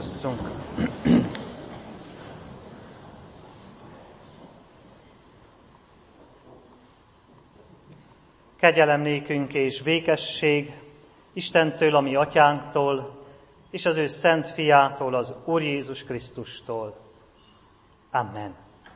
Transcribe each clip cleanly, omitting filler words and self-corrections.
Imádkozzunk! Kegyelem nékünk és békesség Istentől, a mi atyánktól, és az ő szent fiától, az Úr Jézus Krisztustól. Amen.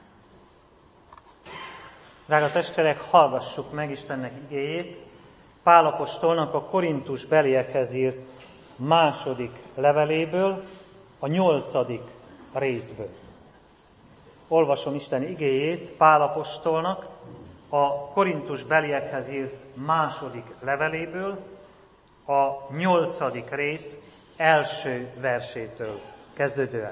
Drága testvérek, hallgassuk meg Istennek igéjét, Pál apostolnak a Korintus beliekhez írt második leveléből, a 8. részből. Olvasom Isten igéjét Pál apostolnak a Korintus beliekhez írt második leveléből, a 8. rész első versétől kezdődően.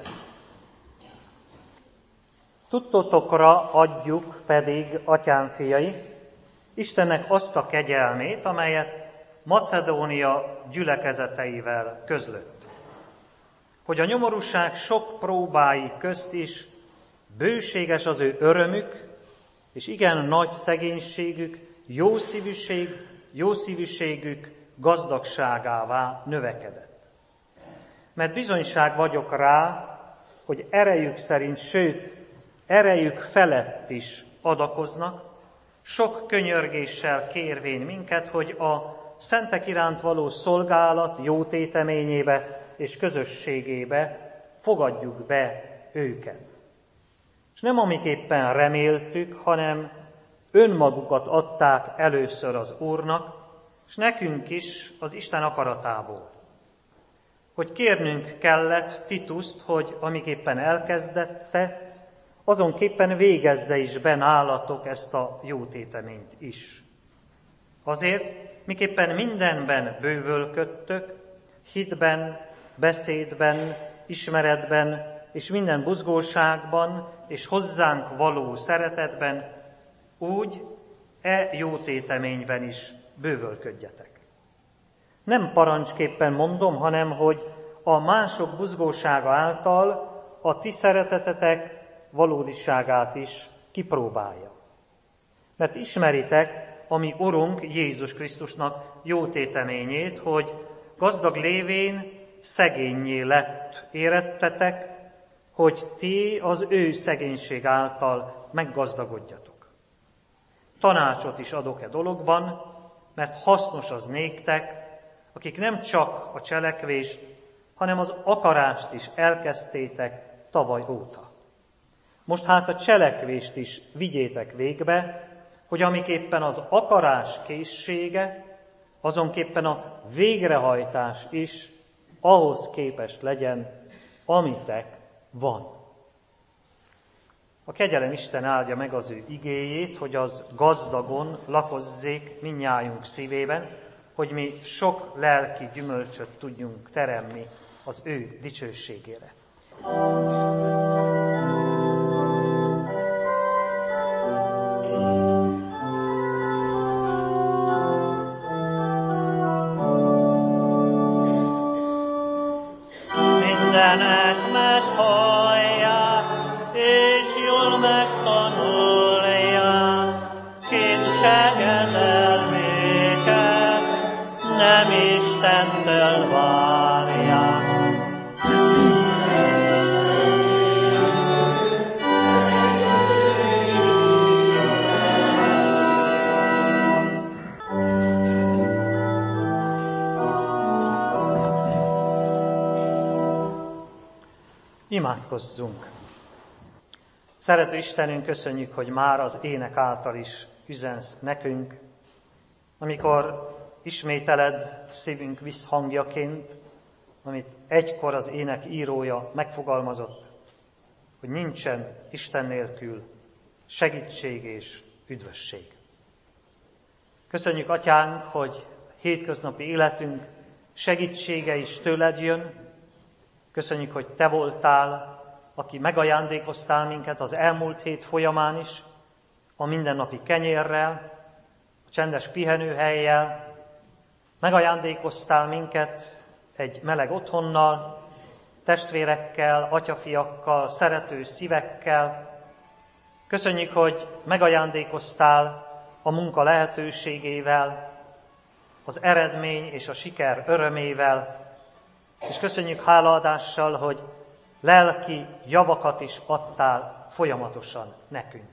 Tudtotokra adjuk pedig, atyám fiai, Istennek azt a kegyelmét, amelyet Macedónia gyülekezeteivel közlött, hogy a nyomorúság sok próbái közt is bőséges az ő örömük, és igen nagy szegénységük, jószívűségük gazdagságává növekedett. Mert bizonyság vagyok rá, hogy erejük szerint, sőt, erejük felett is adakoznak, sok könyörgéssel kérvén minket, hogy a szentek iránt való szolgálat jó téteményébe és közösségébe fogadjuk be őket. És nem amiképpen reméltük, hanem önmagukat adták először az Úrnak, és nekünk is az Isten akaratából. Hogy kérnünk kellett Tituszt, hogy amiképpen elkezdette, azonképpen végezze is be nálatok ezt a jó téteményt is. Azért, miképpen mindenben bővölködtök, hitben, beszédben, ismeretben, és minden buzgóságban, és hozzánk való szeretetben, úgy jó téteményben is bővölködjetek. Nem parancsképpen mondom, hanem hogy a mások buzgósága által a ti szeretetetek valódiságát is kipróbálja. Mert ismeritek a mi Urunk Jézus Krisztusnak jó téteményét, hogy gazdag lévén szegénnyé lett érettetek, hogy ti az ő szegénység által meggazdagodjatok. Tanácsot is adok e dologban, mert hasznos az néktek, akik nem csak a cselekvést, hanem az akarást is elkezdtétek tavaly óta. Most hát a cselekvést is vigyétek végbe, hogy amiképpen az akarás készsége, azonképpen a végrehajtás is ahhoz képest legyen, amitek van. A kegyelem Isten áldja meg az ő igéjét, hogy az gazdagon lakozzék mindnyájunk szívében, hogy mi sok lelki gyümölcsöt tudjunk teremni az ő dicsőségére. Mindenek meghallják, és jól megtanulják, kétséged elméket nem Istentől várják. Imádkozzunk! Szerető Istenünk, köszönjük, hogy már az ének által is üzensz nekünk, amikor ismételed szívünk visszhangjaként, amit egykor az ének írója megfogalmazott, hogy nincsen Isten nélkül segítség és üdvösség. Köszönjük, Atyánk, hogy hétköznapi életünk segítsége is tőled jön. Köszönjük, hogy te voltál, aki megajándékoztál minket az elmúlt hét folyamán is, a mindennapi kenyérrel, a csendes pihenőhellyel, megajándékoztál minket egy meleg otthonnal, testvérekkel, atyafiakkal, szerető szívekkel. Köszönjük, hogy megajándékoztál a munka lehetőségével, az eredmény és a siker örömével, és köszönjük hálaadással, hogy lelki javakat is adtál folyamatosan nekünk.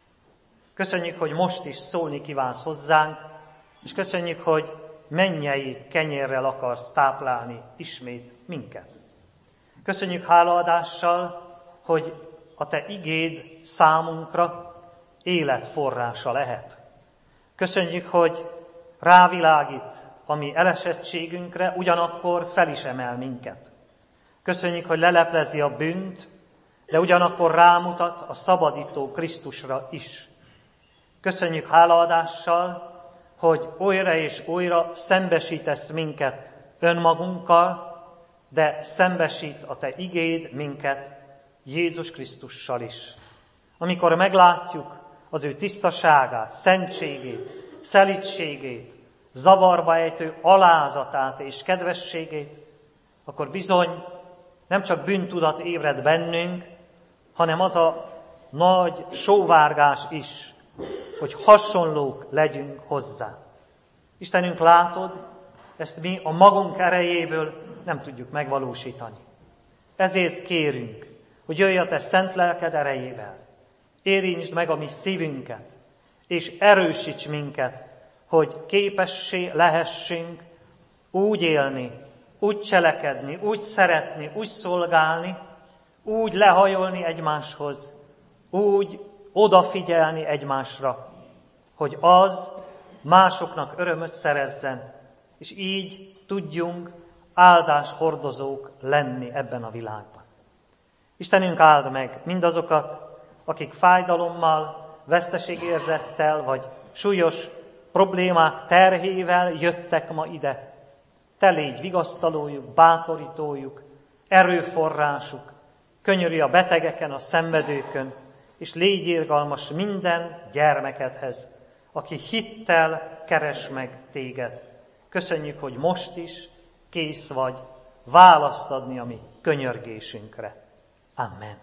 Köszönjük, hogy most is szólni kívánsz hozzánk, és köszönjük, hogy mennyei kenyérrel akarsz táplálni ismét minket. Köszönjük hálaadással, hogy a te igéd számunkra életforrása lehet. Köszönjük, hogy rávilágít a mi elesettségünkre, ugyanakkor fel is emel minket. Köszönjük, hogy leleplezi a bűnt, de ugyanakkor rámutat a szabadító Krisztusra is. Köszönjük hálaadással, hogy újra és újra szembesítesz minket önmagunkkal, de szembesít a te igéd minket Jézus Krisztussal is. Amikor meglátjuk az ő tisztaságát, szentségét, szelídségét, zavarba ejtő alázatát és kedvességét, akkor bizony nem csak bűntudat ébred bennünk, hanem az a nagy sóvárgás is, hogy hasonlók legyünk hozzá. Istenünk, látod, ezt mi a magunk erejéből nem tudjuk megvalósítani. Ezért kérünk, hogy jöjj a te szent lelked erejével, érintsd meg a mi szívünket, és erősíts minket, hogy képessé lehessünk úgy élni, úgy cselekedni, úgy szeretni, úgy szolgálni, úgy lehajolni egymáshoz, úgy odafigyelni egymásra, hogy az másoknak örömöt szerezzen, és így tudjunk áldáshordozók lenni ebben a világban. Istenünk, áld meg mindazokat, akik fájdalommal, veszteségérzettel vagy súlyos problémák terhével jöttek ma ide. Te légy vigasztalójuk, bátorítójuk, erőforrásuk, könyörülj a betegeken, a szenvedőkön, és légy irgalmas minden gyermekedhez, aki hittel keres meg téged. Köszönjük, hogy most is kész vagy választ adni a mi könyörgésünkre. Amen.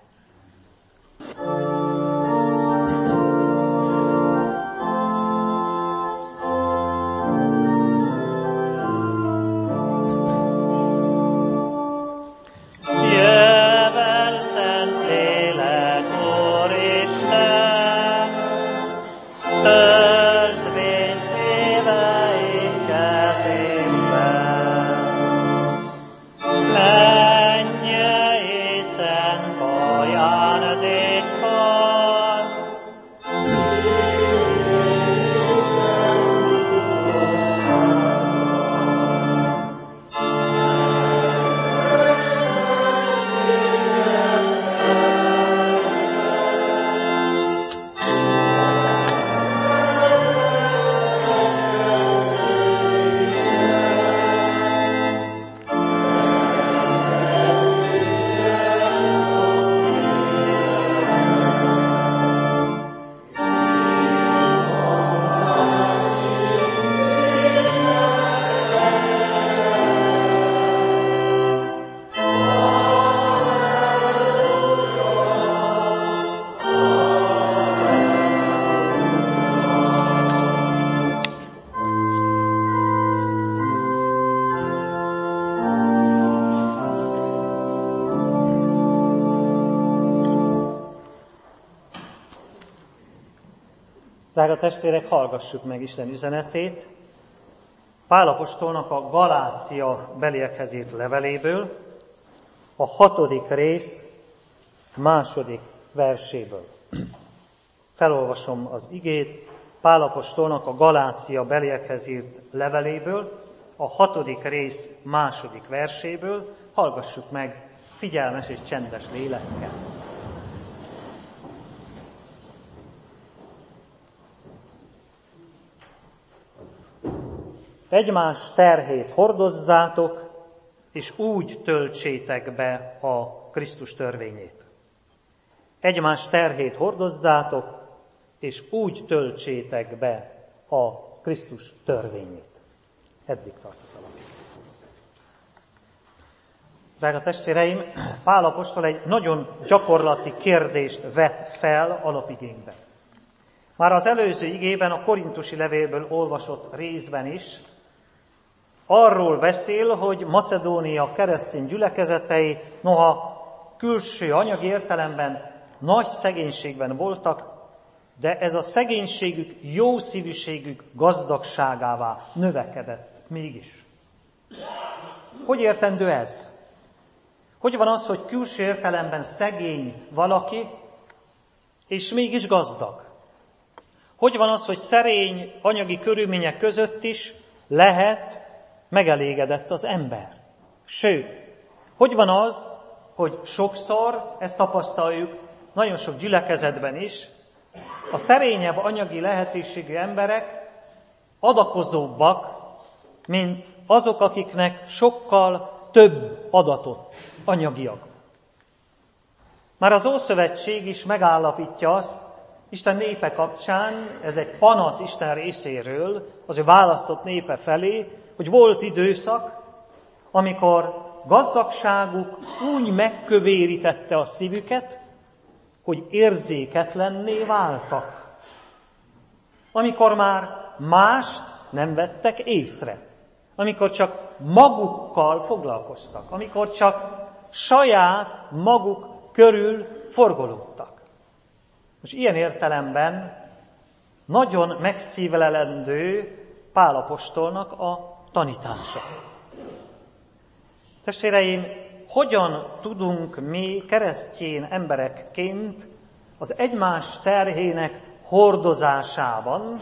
Drága testvérek, hallgassuk meg Isten üzenetét. Pál apostolnak a Galácia beliekhez írt leveléből, a 6. rész 2. verséből. Felolvasom az igét Pál apostolnak a Galácia beliekhez írt leveléből, a 6. rész 2. verséből. Hallgassuk meg figyelmes és csendes lélekkel. Egymás terhét hordozzátok, és úgy töltsétek be a Krisztus törvényét. Egymás terhét hordozzátok, és úgy töltsétek be a Krisztus törvényét. Eddig tart az alapig. Drága testvéreim, Pál apostol egy nagyon gyakorlati kérdést vet fel alapigényben. Már az előző igében, a korintusi levélből olvasott részben is arról beszél, hogy Macedónia keresztény gyülekezetei, noha külső anyagi értelemben nagy szegénységben voltak, de ez a szegénységük, jó szívűségük gazdagságává növekedett mégis. Hogy értendő ez? Hogy van az, hogy külső értelemben szegény valaki, és mégis gazdag? Hogy van az, hogy szerény anyagi körülmények között is lehet megelégedett az ember? Sőt, hogy van az, hogy sokszor, ezt tapasztaljuk nagyon sok gyülekezetben is, a szerényebb anyagi lehetőségű emberek adakozóbbak, mint azok, akiknek sokkal több adatot anyagiak. Már az Ószövetség is megállapítja azt, Isten népe kapcsán, ez egy panasz Isten részéről, az ő választott népe felé, hogy volt időszak, amikor gazdagságuk úgy megkövérítette a szívüket, hogy érzéketlenné váltak. Amikor már mást nem vettek észre. Amikor csak magukkal foglalkoztak. Amikor csak saját maguk körül forgolódtak. Most ilyen értelemben nagyon megszívlelendő Pál apostolnak a tanítása. Testvéreim, hogyan tudunk mi keresztény emberekként az egymás terhének hordozásában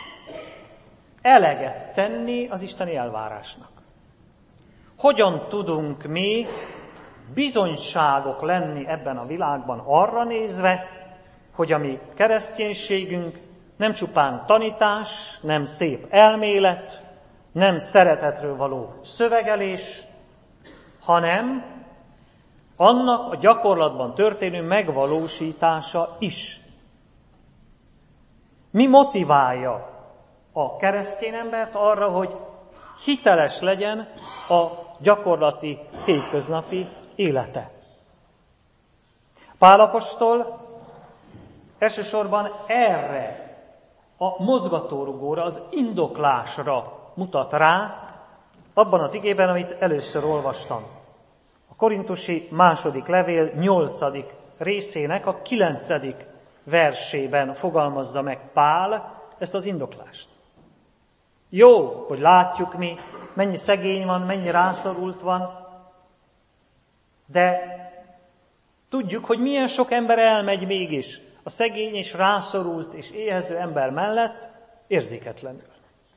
eleget tenni az isteni elvárásnak? Hogyan tudunk mi bizonyságok lenni ebben a világban arra nézve, hogy a mi kereszténységünk nem csupán tanítás, nem szép elmélet, nem szeretetről való szövegelés, hanem annak a gyakorlatban történő megvalósítása is. Mi motiválja a keresztény embert arra, hogy hiteles legyen a gyakorlati, hétköznapi élete? Pál apostol elsősorban erre a mozgatórugóra, az indoklásra mutat rá, abban az igében, amit először olvastam. A korintusi második levél 8. részének a 9. versében fogalmazza meg Pál ezt az indoklást. Jó, hogy látjuk mi, mennyi szegény van, mennyi rászorult van, de tudjuk, hogy milyen sok ember elmegy mégis a szegény és rászorult és éhező ember mellett érzéketlenül.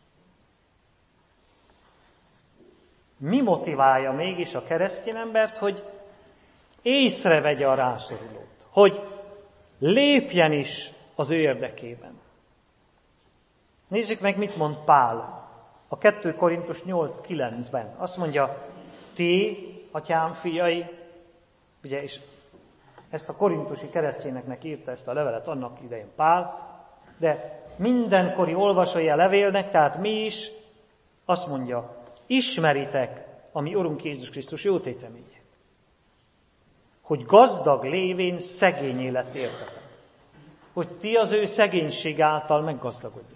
Mi motiválja mégis a keresztény embert, hogy észrevegye a rászorulót, hogy lépjen is az ő érdekében? Nézzük meg, mit mond Pál a 2 Korintus 8:9-ben. Azt mondja, ti, atyám fiai, ugye, és ezt a korintusi keresztényeknek írta ezt a levelet annak idején Pál, de mindenkori olvasói a levélnek, tehát mi is, azt mondja, ismeritek a mi Urunk Jézus Krisztus jó téteményét, hogy gazdag lévén szegényé lett értetek, hogy ti az ő szegénység által meggazdagodjatok.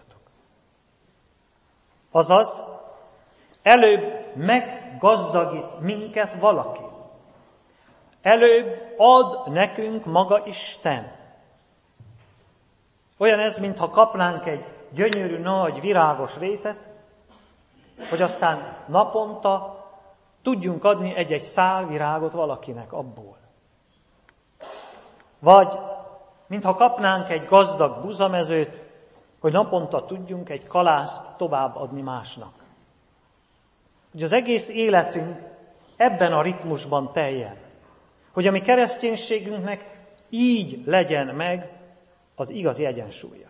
Azaz, előbb meggazdagít minket valaki. Előbb ad nekünk maga Isten. Olyan ez, mintha kapnánk egy gyönyörű, nagy, virágos rétet, hogy aztán naponta tudjunk adni egy-egy szál virágot valakinek abból. Vagy, mintha kapnánk egy gazdag búzamezőt, hogy naponta tudjunk egy kalászt továbbadni másnak. Hogy az egész életünk ebben a ritmusban teljen. Hogy a mi kereszténységünknek így legyen meg az igazi egyensúlya.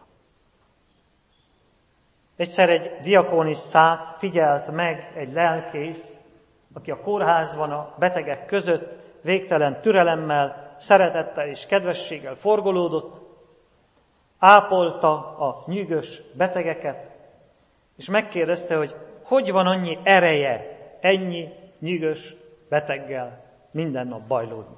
Egyszer egy diakónisszát figyelt meg egy lelkész, aki a kórházban a betegek között végtelen türelemmel, szeretettel és kedvességgel forgolódott, ápolta a nyűgös betegeket, és megkérdezte, hogy van annyi ereje ennyi nyűgös beteggel minden nap bajlódni.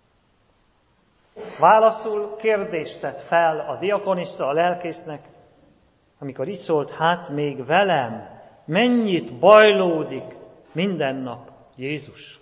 Válaszul kérdést tett fel a diakonissza a lelkésznek, amikor így szólt, hát még velem mennyit bajlódik minden nap Jézus.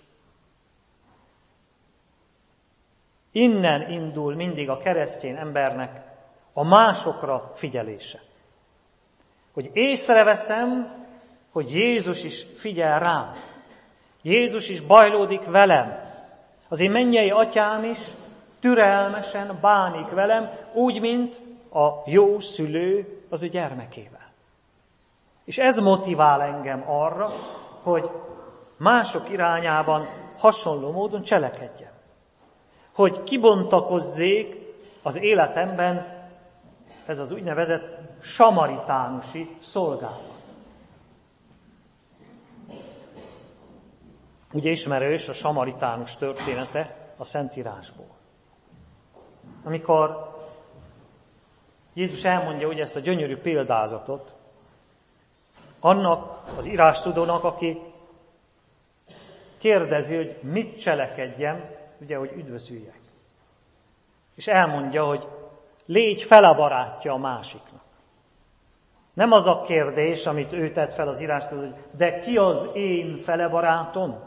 Innen indul mindig a keresztény embernek a másokra figyelése. Hogy észreveszem, hogy Jézus is figyel rám. Jézus is bajlódik velem. Az én mennyei atyám is türelmesen bánik velem, úgy, mint a jó szülő az ő gyermekével. És ez motivál engem arra, hogy mások irányában hasonló módon cselekedjem. Hogy kibontakozzék az életemben ez az úgynevezett samaritánusi szolgálat. Ugye ismerős a samaritánus története a Szentírásból. Amikor Jézus elmondja ugye ezt a gyönyörű példázatot, annak az írástudónak, aki kérdezi, hogy mit cselekedjem, ugye, hogy üdvözüljek. És elmondja, hogy légy fele barátja a másiknak. Nem az a kérdés, amit ő tett fel az írástudó, hogy de ki az én fele barátom?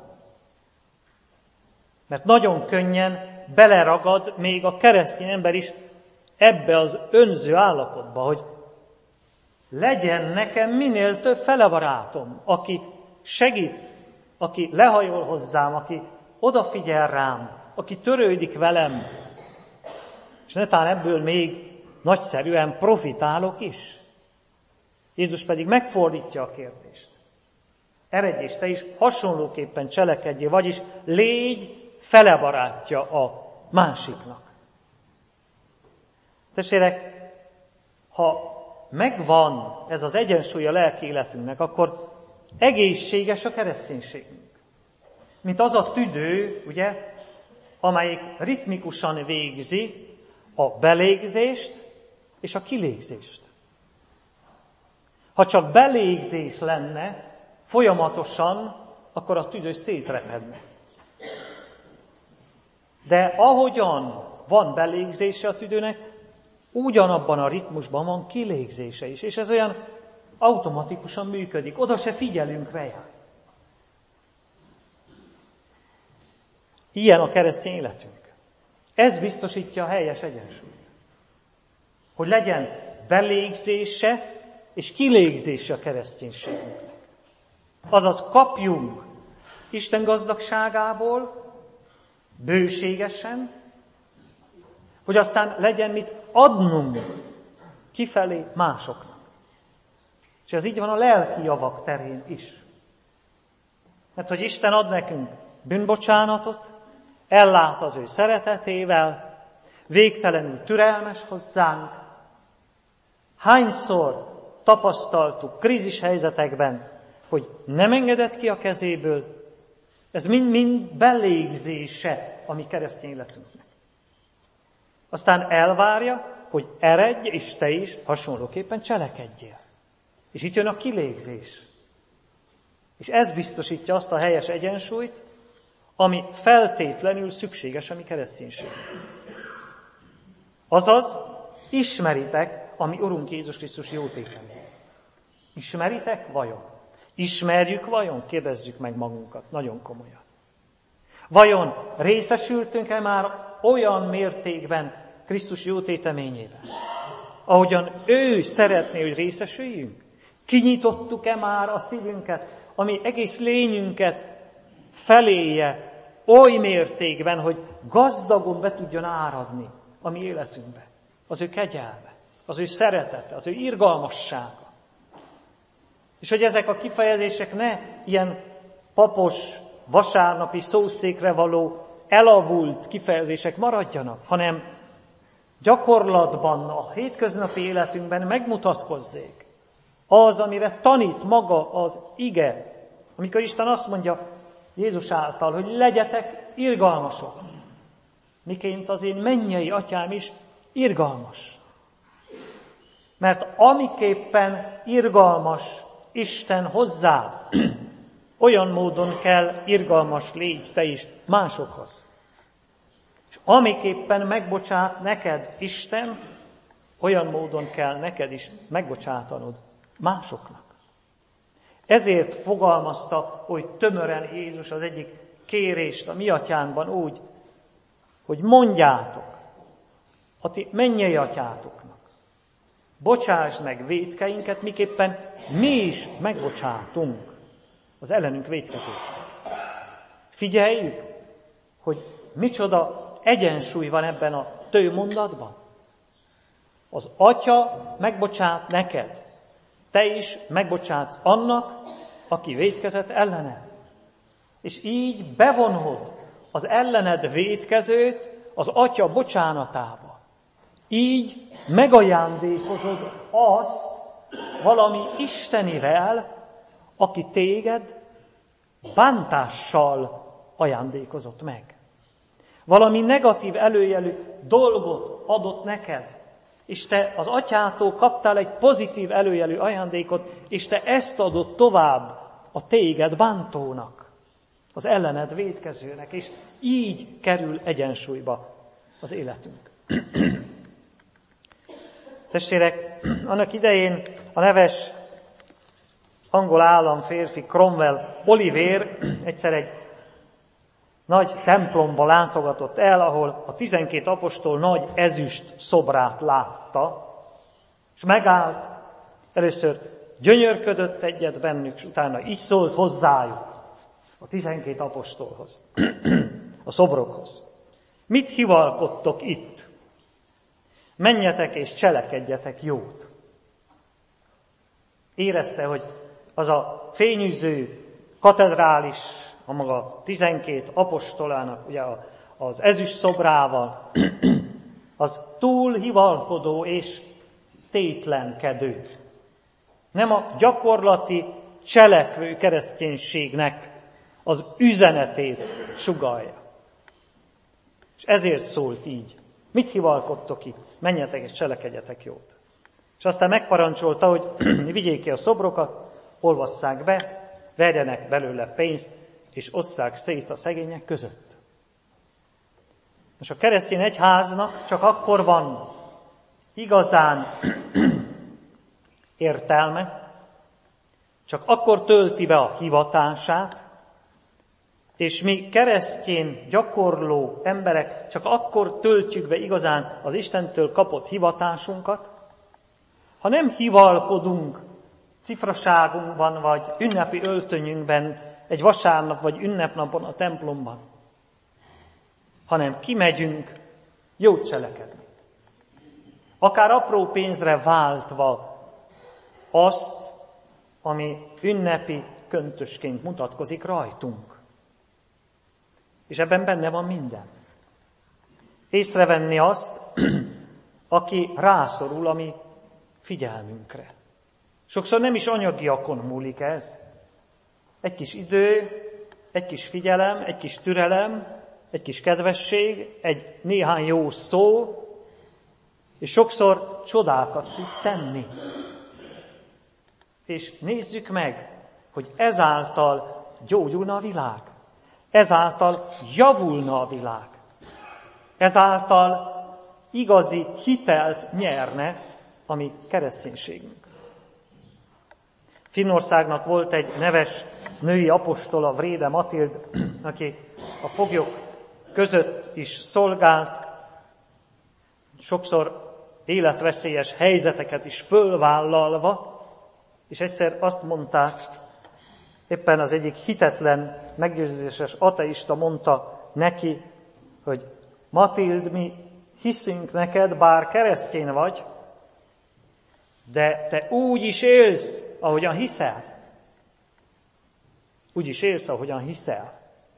Mert nagyon könnyen beleragad még a keresztény ember is ebbe az önző állapotba, hogy legyen nekem minél több fele barátom, aki segít, aki lehajol hozzám, aki odafigyel rám, aki törődik velem, és netán ebből még nagyszerűen profitálok is. Jézus pedig megfordítja a kérdést. Eredj és te is hasonlóképpen cselekedjél, vagyis légy fele barátja a másiknak. Testvérek, ha megvan ez az egyensúly a lelki életünknek, akkor egészséges a kereszténységünk. Mint az a tüdő, ugye, amelyik ritmikusan végzi a belégzést és a kilégzést. Ha csak belégzés lenne folyamatosan, akkor a tüdő szétrepedne. De ahogyan van belégzése a tüdőnek, ugyanabban a ritmusban van kilégzése is, és ez olyan automatikusan működik, oda se figyelünk rá. Ilyen a keresztény életünk. Ez biztosítja a helyes egyensúlyt. Hogy legyen belégzése és kilégzése a kereszténységünknek. Azaz kapjunk Isten gazdagságából bőségesen, hogy aztán legyen mit adnunk kifelé másoknak. És ez így van a lelki javak terén is. Mert hogy Isten ad nekünk bűnbocsánatot, ellát az ő szeretetével, végtelenül türelmes hozzánk. Hányszor tapasztaltuk krízis helyzetekben, hogy nem engedett ki a kezéből, ez mind-mind belégzése a mi keresztény életünknek. Aztán elvárja, hogy eredj, és te is hasonlóképpen cselekedjél. És itt jön a kilégzés. És ez biztosítja azt a helyes egyensúlyt, ami feltétlenül szükséges a mi kereszténységünknek. Azaz, ismeritek a mi Urunk Jézus Krisztus jótételét. Ismeritek vajon? Ismerjük vajon? Kérdezzük meg magunkat, nagyon komolyan. Vajon részesültünk-e már olyan mértékben Krisztus jótéteményében, ahogyan ő szeretné, hogy részesüljünk? Kinyitottuk-e már a szívünket, ami egész lényünket feléje oly mértékben, hogy gazdagon be tudjon áradni a mi életünkbe? Az ő kegyelme, az ő szeretete, az ő irgalmassága. És hogy ezek a kifejezések ne ilyen papos, vasárnapi szószékre való elavult kifejezések maradjanak, hanem gyakorlatban, a hétköznapi életünkben megmutatkozzék az, amire tanít maga az ige, amikor Isten azt mondja Jézus által, hogy legyetek irgalmasok, miként az én mennyei atyám is irgalmas. Mert amiképpen irgalmas Isten hozzád, olyan módon kell irgalmas légy te is másokhoz. És amiképpen megbocsát neked Isten, olyan módon kell neked is megbocsátanod másoknak. Ezért fogalmazta oly tömören Jézus az egyik kérést a mi atyánkban úgy, hogy mondjátok a ti mennyei atyátoknak, bocsásd meg vétkeinket, miképpen mi is megbocsátunk az ellenünk vétkezőknek. Figyeljük, hogy micsoda egyensúly van ebben a tőmondatban. Az atya megbocsát neked, te is megbocsátsz annak, aki vétkezett ellened. És így bevonod az ellened vétkezőt az atya bocsánatába. Így megajándékozod azt valami istenivel, aki téged bántással ajándékozott meg. Valami negatív előjelű dolgot adott neked, és te az atyától kaptál egy pozitív előjelű ajándékot, és te ezt adod tovább a téged bántónak, az ellened vétkezőnek, és így kerül egyensúlyba az életünk. Testvérek, annak idején a neves angol államférfi Cromwell Oliver egyszer egy nagy templomba látogatott el, ahol a 12 apostol nagy ezüst szobrát látta, és megállt, először gyönyörködött egyet bennük, és utána így szólt hozzájuk, a 12 apostolhoz, a szobrokhoz. Mit hivalkodtok itt? Menjetek és cselekedjetek jót. Érezte, hogy az a fényűző katedrális, a maga 12 apostolának, ugye az ezüst szobrával, az túl hivalkodó és tétlenkedő. Nem a gyakorlati, cselekvő kereszténységnek az üzenetét sugallja. És ezért szólt így. Mit hivalkodtok itt? Menjetek és cselekedjetek jót. És aztán megparancsolta, hogy vigyék ki a szobrokat, olvasszák be, verjenek belőle pénzt, és osszák szét a szegények között. Most a keresztény egyháznak csak akkor van igazán értelme, csak akkor tölti be a hivatását, és mi keresztény gyakorló emberek csak akkor töltjük be igazán az Istentől kapott hivatásunkat, ha nem hivalkodunk cifraságunkban vagy ünnepi öltönyünkben egy vasárnap vagy ünnepnapon a templomban, hanem kimegyünk jót cselekedni. Akár apró pénzre váltva azt, ami ünnepi köntösként mutatkozik rajtunk. És ebben benne van minden. Észrevenni azt, aki rászorul a mi figyelmünkre. Sokszor nem is anyagiakon múlik ez. Egy kis idő, egy kis figyelem, egy kis türelem, egy kis kedvesség, egy néhány jó szó, és sokszor csodákat tud tenni. És nézzük meg, hogy ezáltal gyógyulna a világ. Ezáltal javulna a világ. Ezáltal igazi hitelt nyerne a mi kereszténységünk. Finnországnak volt egy neves női apostola, Vrede Matild, aki a foglyok között is szolgált, sokszor életveszélyes helyzeteket is fölvállalva, és egyszer azt mondták, éppen az egyik hitetlen, meggyőzéses ateista mondta neki, hogy Matild, mi hiszünk neked, bár keresztény vagy, de te úgy is élsz, ahogyan hiszel. Úgy is élsz, ahogyan hiszel.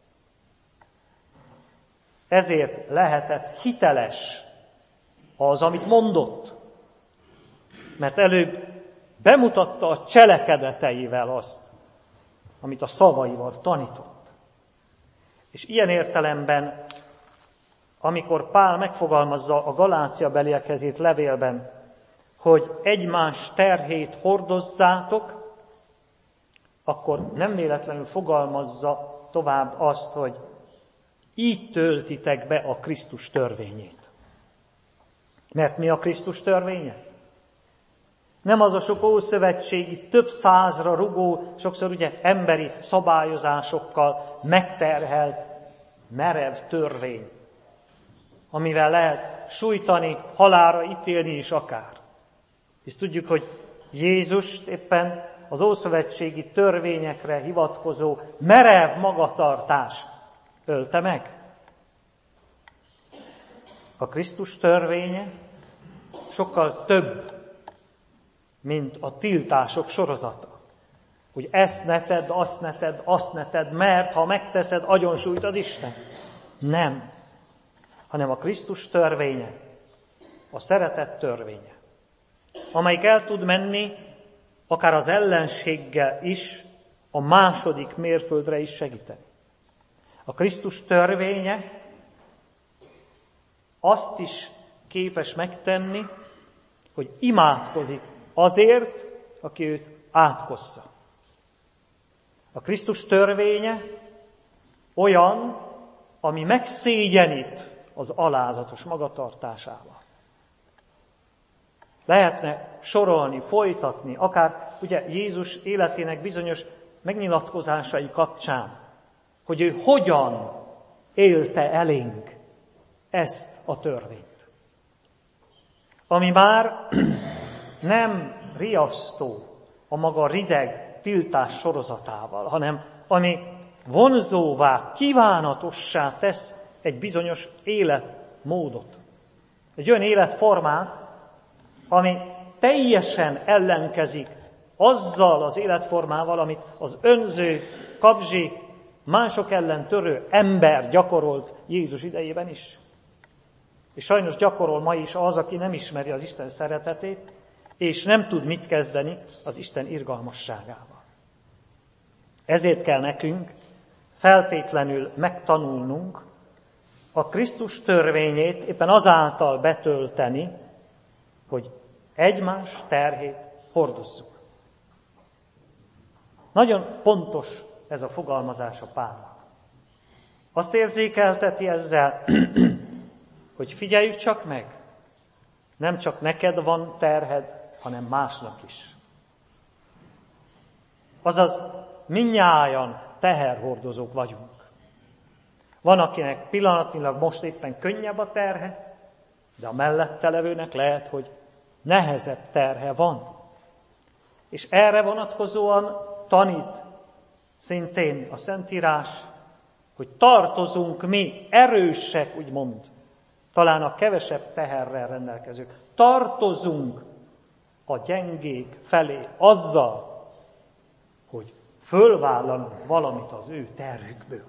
Ezért lehetett hiteles az, amit mondott. Mert előbb bemutatta a cselekedeteivel azt, amit a szavaival tanított. És ilyen értelemben, amikor Pál megfogalmazza a Galácia beliekhez írt levélben, hogy egymás terhét hordozzátok, akkor nem véletlenül fogalmazza tovább azt, hogy így töltitek be a Krisztus törvényét. Mert mi a Krisztus törvénye? Nem az a sok ószövetségi, több százra rugó, sokszor ugye emberi szabályozásokkal megterhelt, merev törvény, amivel lehet sújtani, halálra ítélni is akár. Hisz tudjuk, hogy Jézust éppen az ószövetségi törvényekre hivatkozó merev magatartás ölte meg. A Krisztus törvénye sokkal több, mint a tiltások sorozata. Hogy ezt ne tedd, azt ne tedd, azt ne tedd, mert ha megteszed, agyonsújt az Isten. Nem. Hanem a Krisztus törvénye, a szeretet törvénye, amelyik el tud menni akár az ellenséggel is a második mérföldre is segíteni. A Krisztus törvénye azt is képes megtenni, hogy imádkozik azért, aki őt átkossza. A Krisztus törvénye olyan, ami megszégyenít az alázatos magatartásával. Lehetne sorolni, folytatni, akár ugye Jézus életének bizonyos megnyilatkozásai kapcsán, hogy ő hogyan élte elénk ezt a törvényt. Ami már nem riasztó a maga rideg tiltás sorozatával, hanem ami vonzóvá, kívánatossá tesz egy bizonyos életmódot. Egy olyan életformát, ami teljesen ellenkezik azzal az életformával, amit az önző, kapzsi, mások ellen törő ember gyakorolt Jézus idejében is. És sajnos gyakorol ma is az, aki nem ismeri az Isten szeretetét, és nem tud mit kezdeni az Isten irgalmasságával. Ezért kell nekünk feltétlenül megtanulnunk a Krisztus törvényét éppen azáltal betölteni, hogy egymás terhét hordozzuk. Nagyon pontos ez a fogalmazás a Pálnak. Azt érzékelteti ezzel, hogy figyeljük csak meg, nem csak neked van terhed, hanem másnak is. Azaz, mindnyájan teherhordozók vagyunk. Van, akinek pillanatnyilag most éppen könnyebb a terhe, de a mellette levőnek lehet, hogy nehezebb terhe van. És erre vonatkozóan tanít szintén a Szentírás, hogy tartozunk mi, erősek, úgymond, talán a kevesebb teherrel rendelkezők, tartozunk a gyengék felé azzal, hogy fölvállalunk valamit az ő terhükből.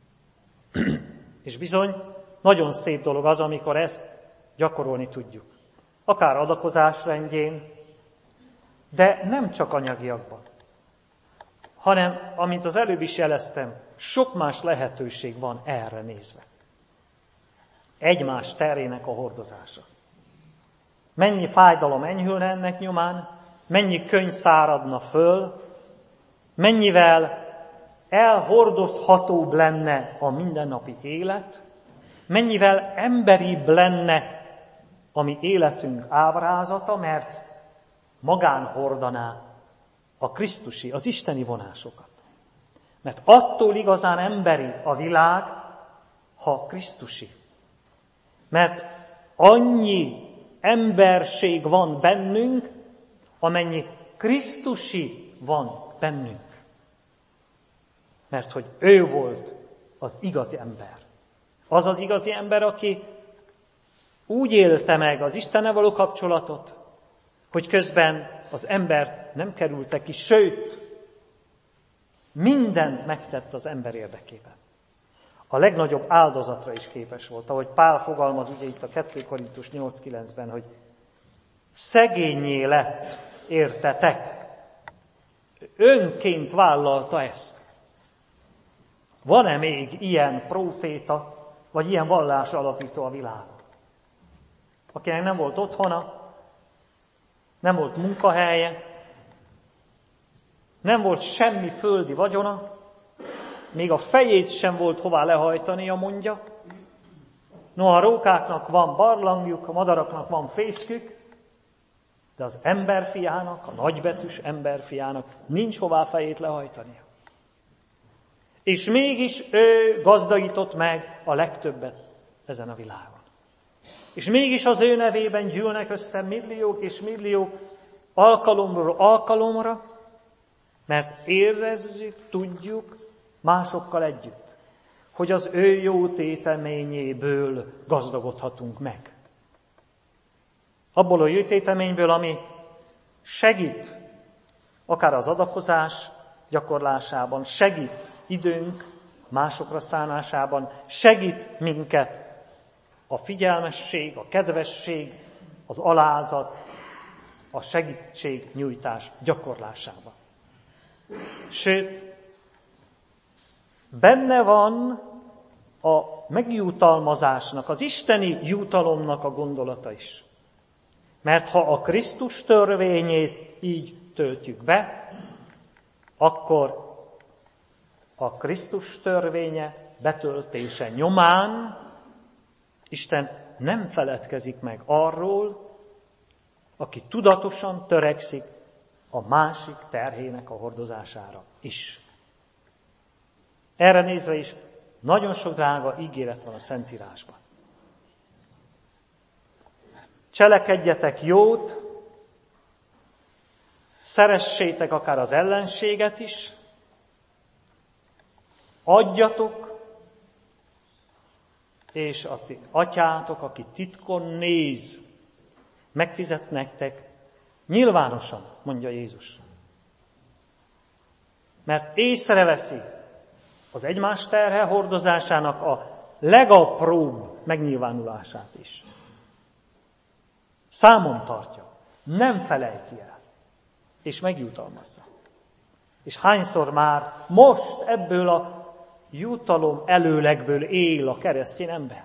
És bizony, nagyon szép dolog az, amikor ezt gyakorolni tudjuk. Akár adakozás rendjén, de nem csak anyagiakban, hanem, amint az előbb is jeleztem, sok más lehetőség van erre nézve. Egymás terhének a hordozása. Mennyi fájdalom enyhülne ennek nyomán, mennyi könny száradna föl, mennyivel elhordozhatóbb lenne a mindennapi élet, mennyivel emberibb lenne a mi életünk ábrázata, mert magán hordaná a krisztusi, az isteni vonásokat. Mert attól igazán emberi a világ, ha krisztusi. Mert annyi emberség van bennünk, amennyi krisztusi van bennünk. Mert hogy ő volt az igazi ember. Az az igazi ember, aki úgy élte meg az Istennel való kapcsolatot, hogy közben az embert nem kerülte ki, sőt, mindent megtett az ember érdekében. A legnagyobb áldozatra is képes volt, ahogy Pál fogalmaz ugye itt a 2 Korintus 8:9-ben, hogy szegényé lett értetek. Önként vállalta ezt. Van-e még ilyen próféta, vagy ilyen vallás alapító a világon? Akinek nem volt otthona, nem volt munkahelye, nem volt semmi földi vagyona, még a fejét sem volt hová lehajtania, mondja. No, a rókáknak van barlangjuk, a madaraknak van fészkük, De az emberfiának, a nagybetűs emberfiának nincs hová fejét lehajtania. És mégis ő gazdagított meg a legtöbbet ezen a világon. És mégis az ő nevében gyűlnek össze milliók és milliók alkalomról alkalomra, mert érezzük, tudjuk másokkal együtt, hogy az ő jó téteményéből gazdagodhatunk meg. Abból a jó téteményből, ami segít akár az adakozás gyakorlásában, segít időnk másokra szánásában, segít minket a figyelmesség, a kedvesség, az alázat, a segítségnyújtás gyakorlásában. Sőt, benne van a megjutalmazásnak, az isteni jutalomnak a gondolata is. Mert ha a Krisztus törvényét így töltjük be, akkor a Krisztus törvénye betöltése nyomán Isten nem feledkezik meg arról, aki tudatosan törekszik a másik terhének a hordozására is. Erre nézve is nagyon sok drága ígéret van a Szentírásban. Cselekedjetek jót, szeressétek akár az ellenséget is, adjatok, és a ti atyátok, aki titkon néz, megfizet nektek nyilvánosan, mondja Jézus. Mert észreveszi az egymás terhe hordozásának a legapróbb megnyilvánulását is. Számon tartja, nem felejti el, és megjutalmazza. És hányszor már most ebből a jutalom előlegből él a keresztény ember.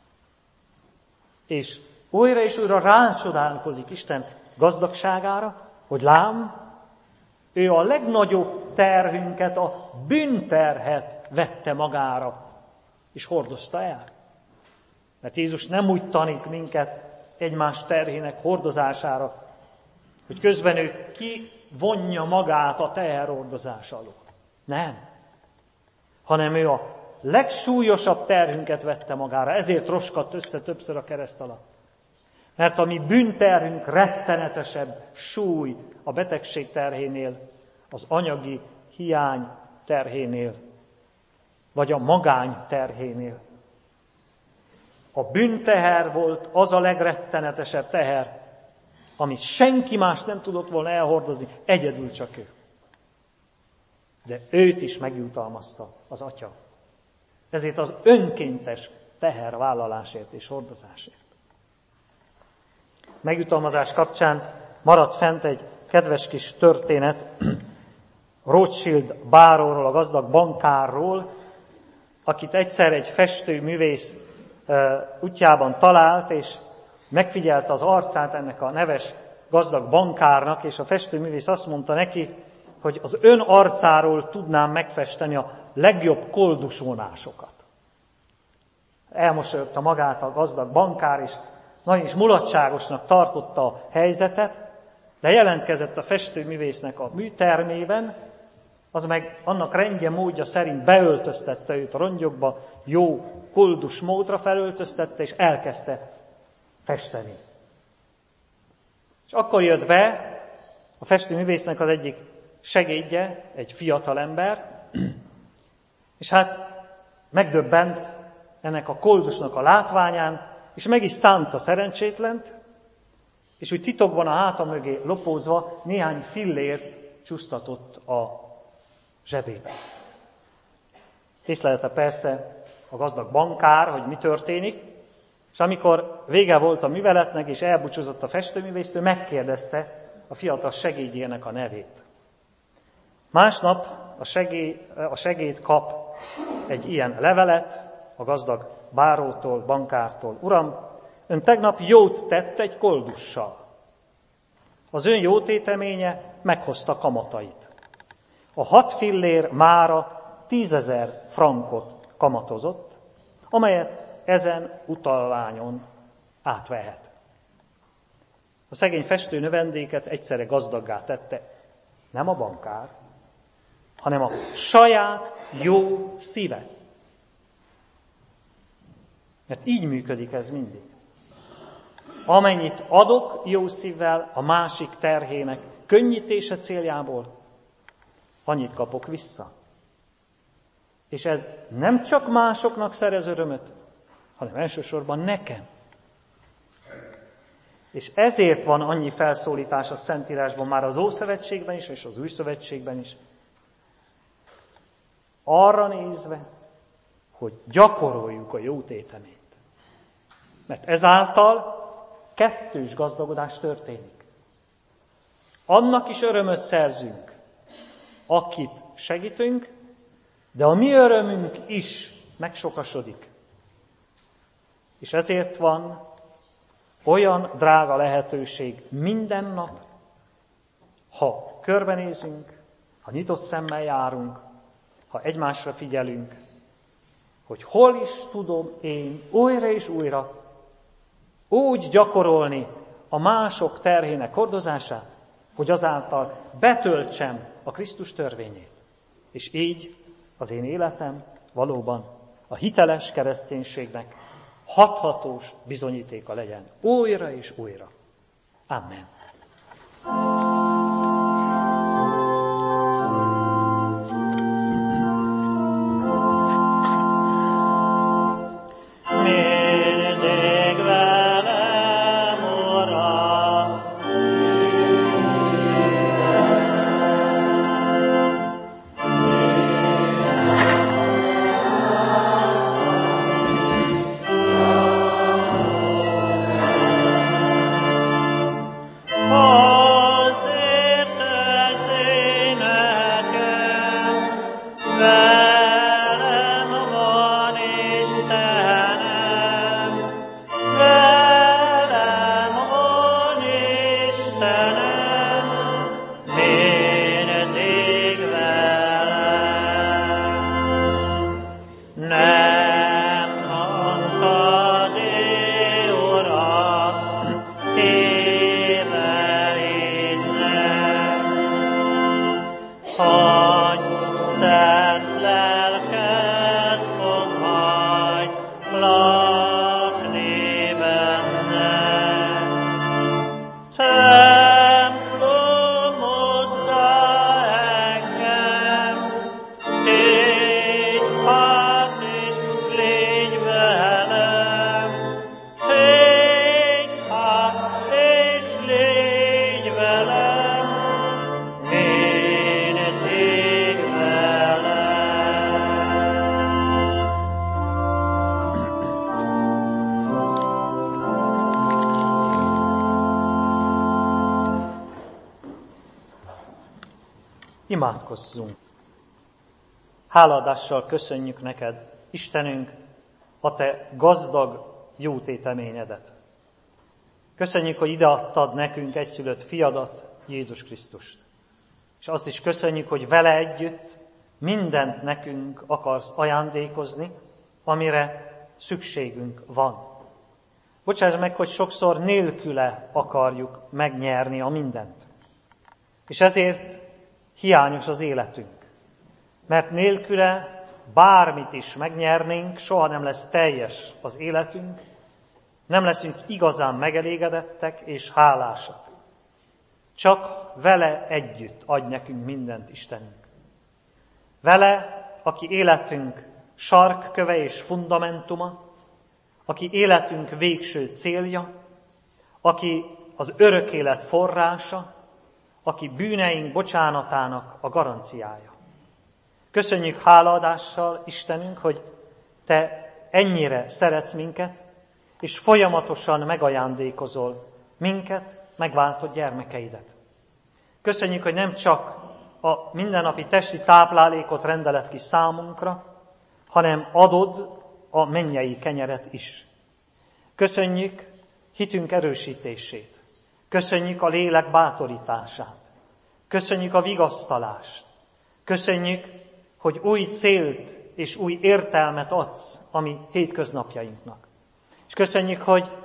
És újra rácsodálkozik Isten gazdagságára, hogy lám, ő a legnagyobb terhünket, a bűnterhet vette magára, és hordozta el. Mert Jézus nem úgy tanít minket egymás terhének hordozására, hogy közben ő kivonja magát a teherhordozás alól. Nem. Hanem ő a legsúlyosabb terhünket vette magára, ezért roskadt össze többször a kereszt alatt. Mert a mi bűnterhünk rettenetesebb súly a betegség terhénél, az anyagi hiány terhénél, vagy a magány terhénél. A bűnteher volt az a legrettenetesebb teher, amit senki más nem tudott volna elhordozni, egyedül csak ő. De őt is megjutalmazta az Atya. Ezért az önkéntes tehervállalásért és hordozásért. Megjutalmazás kapcsán maradt fent egy kedves kis történet Rothschild báróról, a gazdag bankárról, akit egyszer egy festőművész útjában talált, és megfigyelte az arcát ennek a neves gazdag bankárnak, és a festőművész azt mondta neki, hogy az ön arcáról tudnám megfesteni a legjobb koldusvonásokat. Elmosolyogta magát a gazdag bankár, és nagyon is mulatságosnak tartotta a helyzetet, de jelentkezett a festőművésznek a műtermében, az meg annak rendje módja szerint beöltöztette őt a rongyokba, jó koldus módra felöltöztette, és elkezdte festeni. És akkor jött be a festőművésznek az egyik segédje, egy fiatal ember, és hát megdöbbent ennek a koldusnak a látványán, és meg is szánta szerencsétlent, és úgy titokban a háta mögé lopózva néhány fillért csúsztatott a zsebébe. Észlelte persze a gazdag bankár, hogy mi történik, és amikor vége volt a műveletnek, és elbúcsúzott a festőművésztől, megkérdezte a fiatal segédjének a nevét. Másnap a segéd kap egy ilyen levelet a gazdag bárótól, bankártól. Uram, ön tegnap jót tett egy koldussal. Az ön jótéteménye meghozta kamatait. A 6 fillér mára 10 000 frankot kamatozott, amelyet ezen utalványon átvehet. A szegény festő növendéket egyszerre gazdaggá tette. Nem a bankár, hanem a saját jó szíve. Mert így működik ez mindig. Amennyit adok jó szívvel a másik terhének könnyítése céljából, annyit kapok vissza. És ez nem csak másoknak szerez örömöt, hanem elsősorban nekem. És ezért van annyi felszólítás a Szentírásban, már az Ószövetségben is, és az Új Szövetségben is. Arra nézve, hogy gyakoroljuk a jó tétemét. Mert ezáltal kettős gazdagodás történik. Annak is örömöt szerzünk, akit segítünk, de a mi örömünk is megsokasodik. És ezért van olyan drága lehetőség minden nap, ha körbenézünk, ha nyitott szemmel járunk, ha egymásra figyelünk, hogy hol is tudom én újra és újra úgy gyakorolni a mások terhének hordozását, hogy azáltal betöltsem a Krisztus törvényét. És így az én életem valóban a hiteles kereszténységnek hathatós bizonyítéka legyen. Újra és újra. Amen. Imádkozzunk! Hálaadással köszönjük neked, Istenünk, a te gazdag jótéteményedet. Köszönjük, hogy ideadtad nekünk egyszülött fiadat, Jézus Krisztust. És azt is köszönjük, hogy vele együtt mindent nekünk akarsz ajándékozni, amire szükségünk van. Bocsáss meg, hogy sokszor nélküle akarjuk megnyerni a mindent. És ezért hiányos az életünk. Mert nélküle bármit is megnyernénk, soha nem lesz teljes az életünk, nem leszünk igazán megelégedettek és hálásak. Csak vele együtt adj nekünk mindent, Istenünk. Vele, aki életünk sarkköve és fundamentuma, aki életünk végső célja, aki az örök élet forrása, aki bűneink bocsánatának a garanciája. Köszönjük hálaadással, Istenünk, hogy te ennyire szeretsz minket, és folyamatosan megajándékozol minket, megváltott gyermekeidet. Köszönjük, hogy nem csak a mindennapi testi táplálékot rendeled ki számunkra, hanem adod a mennyei kenyeret is. Köszönjük hitünk erősítését. Köszönjük a lélek bátorítását. Köszönjük a vigasztalást. Köszönjük, hogy új célt és új értelmet adsz a mi hétköznapjainknak. És köszönjük, hogy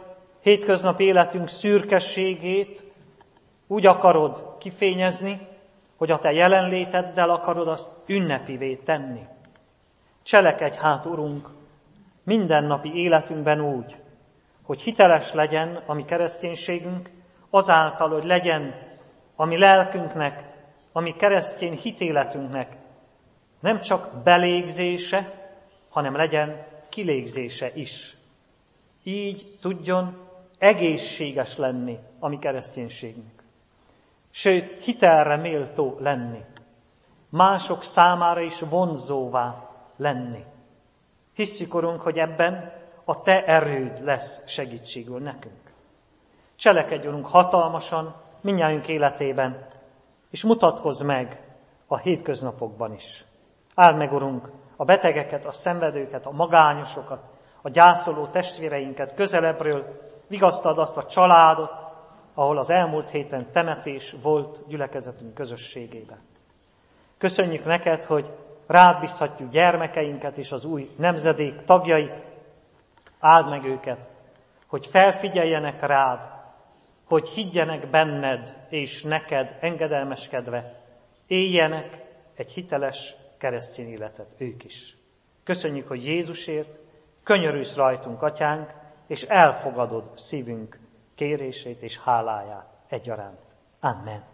hétköznapi életünk szürkességét úgy akarod kifényezni, hogy a te jelenléteddel akarod azt ünnepivé tenni. Cselekedj hát, Urunk, mindennapi életünkben úgy, hogy hiteles legyen a mi kereszténységünk, azáltal, hogy legyen a mi lelkünknek, a mi keresztény hitéletünknek nem csak belégzése, hanem legyen kilégzése is. Így tudjon egészséges lenni a mi kereszténységünk. Sőt, hitelre méltó lenni. Mások számára is vonzóvá lenni. Hisszük, Urunk, hogy ebben a te erőd lesz segítségül nekünk. Cselekedj, Urunk, hatalmasan mindnyájunk életében, és mutatkozz meg a hétköznapokban is. Áld meg, Urunk, a betegeket, a szenvedőket, a magányosokat, a gyászoló testvéreinket közelebbről, vigasztald azt a családot, ahol az elmúlt héten temetés volt gyülekezetünk közösségében. Köszönjük neked, hogy rád bízhatjuk gyermekeinket és az új nemzedék tagjait. Áld meg őket, hogy felfigyeljenek rád, hogy higgyenek benned és neked engedelmeskedve, éljenek egy hiteles keresztény életet ők is. Köszönjük, hogy Jézusért könyörülsz rajtunk, Atyánk, és elfogadod szívünk kérését és háláját egyaránt. Amen.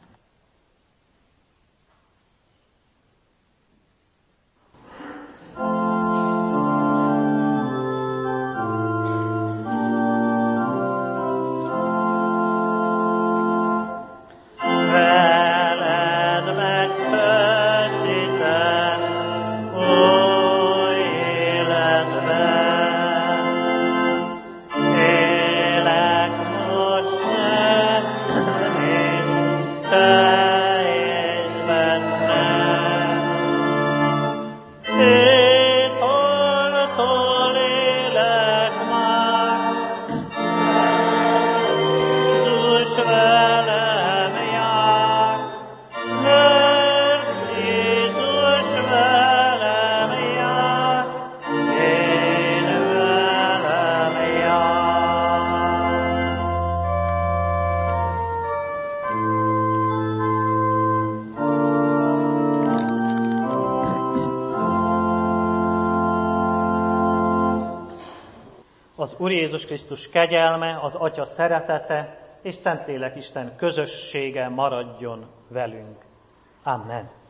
Az Úr Jézus Krisztus kegyelme, az Atya szeretete és Szentlélek Isten közössége maradjon velünk. Amen.